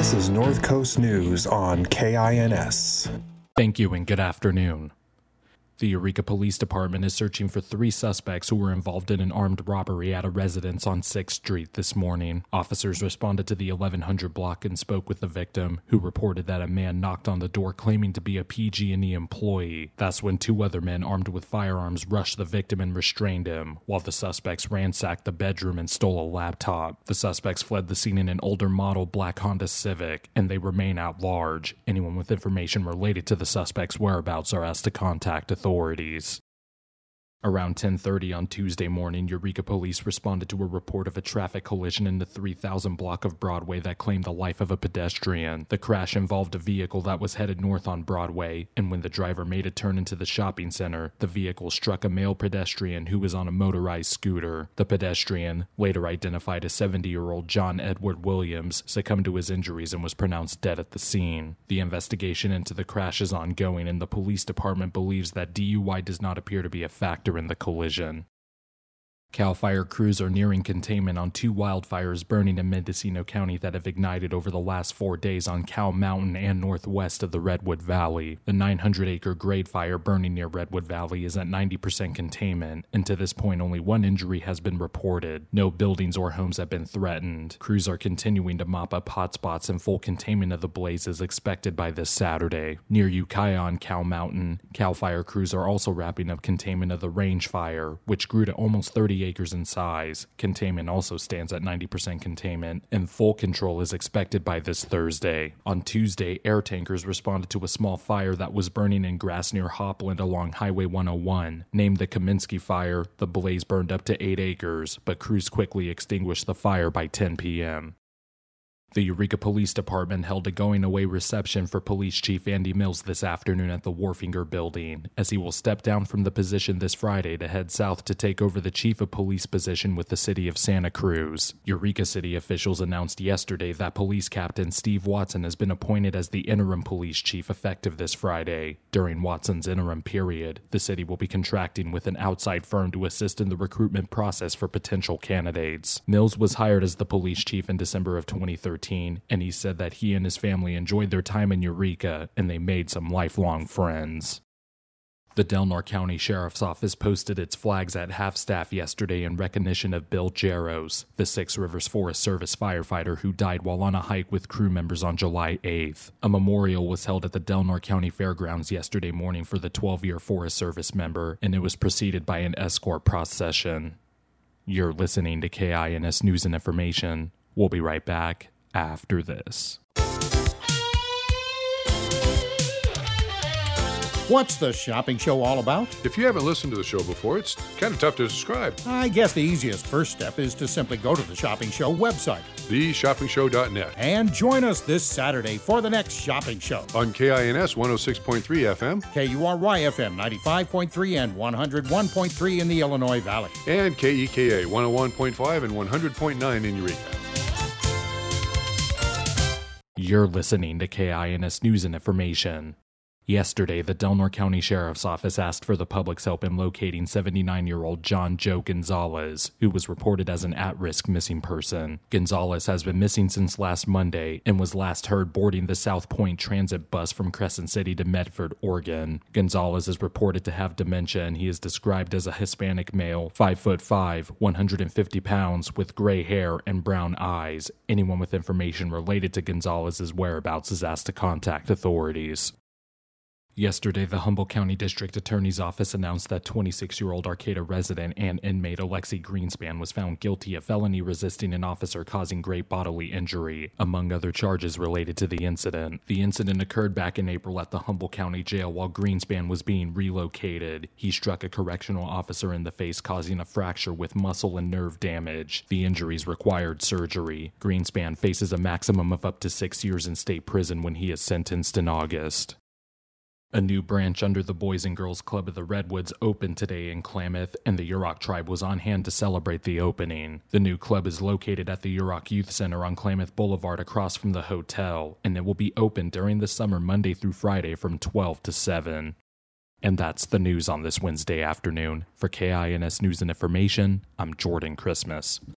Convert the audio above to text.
This is North Coast News on KINS. Thank you and good afternoon. The Eureka Police Department is searching for 3 suspects who were involved in an armed robbery at a residence on 6th Street this morning. Officers responded to the 1100 block and spoke with the victim, who reported that a man knocked on the door claiming to be a PG&E employee. That's when 2 other men armed with firearms rushed the victim and restrained him, while the suspects ransacked the bedroom and stole a laptop. The suspects fled the scene in an older model black Honda Civic, and they remain at large. Anyone with information related to the suspects' whereabouts are asked to contact authorities. Around 10:30 on Tuesday morning, Eureka Police responded to a report of a traffic collision in the 3000 block of Broadway that claimed the life of a pedestrian. The crash involved a vehicle that was headed north on Broadway, and when the driver made a turn into the shopping center, the vehicle struck a male pedestrian who was on a motorized scooter. The pedestrian, later identified as 70-year-old John Edward Williams, succumbed to his injuries and was pronounced dead at the scene. The investigation into the crash is ongoing, and the police department believes that DUI does not appear to be a factor in the collision. CAL FIRE crews are nearing containment on 2 wildfires burning in Mendocino County that have ignited over the last 4 days on Cow Mountain and northwest of the Redwood Valley. The 900-acre grade fire burning near Redwood Valley is at 90% containment, and to this point only 1 injury has been reported. No buildings or homes have been threatened. Crews are continuing to mop up hotspots, and full containment of the blaze is expected by this Saturday. Near Ukiah on Cow Mountain, CAL FIRE crews are also wrapping up containment of the range fire, which grew to almost 30 acres in size. Containment also stands at 90% containment, and full control is expected by this Thursday. On Tuesday, air tankers responded to a small fire that was burning in grass near Hopland along Highway 101. Named the Kaminsky Fire, the blaze burned up to 8 acres, but crews quickly extinguished the fire by 10 p.m. The Eureka Police Department held a going-away reception for Police Chief Andy Mills this afternoon at the Wharfinger Building, as he will step down from the position this Friday to head south to take over the Chief of Police position with the city of Santa Cruz. Eureka City officials announced yesterday that Police Captain Steve Watson has been appointed as the interim police chief effective this Friday. During Watson's interim period, the city will be contracting with an outside firm to assist in the recruitment process for potential candidates. Mills was hired as the police chief in December of 2013. And he said that he and his family enjoyed their time in Eureka, and they made some lifelong friends. The Delnor County Sheriff's Office posted its flags at half-staff yesterday in recognition of Bill Jaros, the Six Rivers Forest Service firefighter who died while on a hike with crew members on July 8th. A memorial was held at the Delnor County Fairgrounds yesterday morning for the 12-year Forest Service member, and it was preceded by an escort procession. You're listening to KINS News and Information. We'll be right back after this. What's the shopping show all about? If you haven't listened to the show before, it's kind of tough to describe. I guess the easiest first step is to simply go to the Shopping Show website, theshoppingshow.net, and join us this Saturday for the next shopping show. On KINS 106.3 FM, KURY FM 95.3 and 101.3 in the Illinois Valley, and KEKA 101.5 and 100.9 in Eureka. You're listening to KINS News and Information. Yesterday, the Delnor County Sheriff's Office asked for the public's help in locating 79-year-old John Joe Gonzalez, who was reported as an at-risk missing person. Gonzalez has been missing since last Monday and was last heard boarding the South Point transit bus from Crescent City to Medford, Oregon. Gonzalez is reported to have dementia, and he is described as a Hispanic male, 5'5", 150 pounds, with gray hair and brown eyes. Anyone with information related to Gonzalez's whereabouts is asked to contact authorities. Yesterday, the Humboldt County District Attorney's Office announced that 26-year-old Arcata resident and inmate Alexi Greenspan was found guilty of felony resisting an officer causing great bodily injury, among other charges related to the incident. The incident occurred back in April at the Humboldt County Jail while Greenspan was being relocated. He struck a correctional officer in the face, causing a fracture with muscle and nerve damage. The injuries required surgery. Greenspan faces a maximum of up to 6 years in state prison when he is sentenced in August. A new branch under the Boys and Girls Club of the Redwoods opened today in Klamath, and the Yurok tribe was on hand to celebrate the opening. The new club is located at the Yurok Youth Center on Klamath Boulevard across from the hotel, and it will be open during the summer Monday through Friday from 12 to 7. And that's the news on this Wednesday afternoon. For KINS News and Information, I'm Jordan Christmas.